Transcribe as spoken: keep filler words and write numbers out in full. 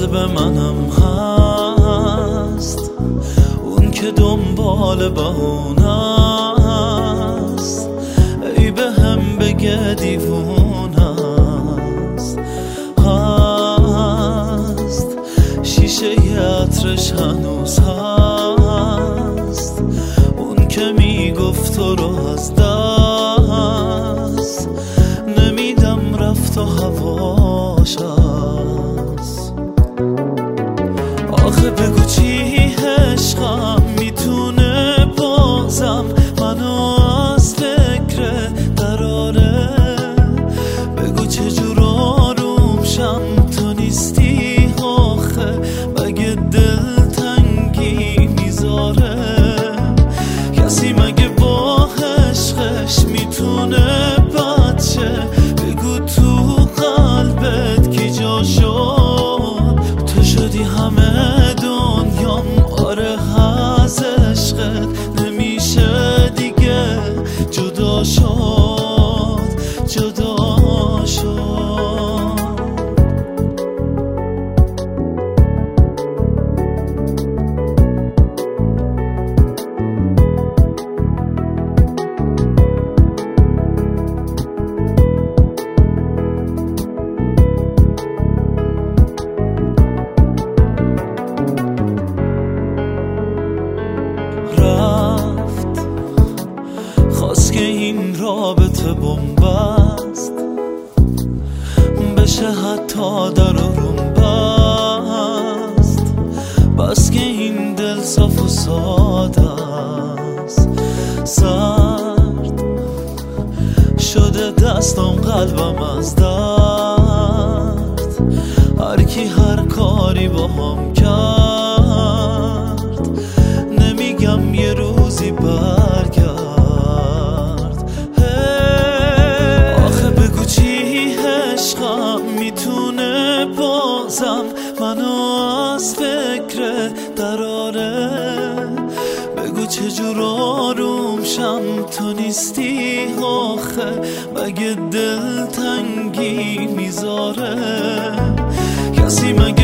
قلب منم هست، اون که دنبال بهونه است، ای به هم بگه دیوونه است. هست شیشه عطرش هنوز هست، اون که میگفت تو رو از دست نمیدم، رفت و هواش هست. آخه بگو چی عشقم میتونه بازم منو از فکر دراره، بگو چجور آروم شم تو نیستی آخه، مگه دل تنگی میذاره؟ کسی مگه با عشقش میتونه بچه؟ بگو تو قلبت کی جا شد؟ تو شدی همه دنیام، آره از عشقت نمیشه دیگه جدا شد، جدا شد. خواست که این رابطه بنبست بشه، حتی در روم بست، بس که این دل صاف و ساده است. سرد شده دستم قلبم از درد، هر کی هر کاری با هم کرد، نمیگم یه روزی برگرد. میتونه بازم منو از فکر دراره، بگو چجور آروم شم تو نیستی آخه، مگه دل تنگی میذاره؟ کسی مگه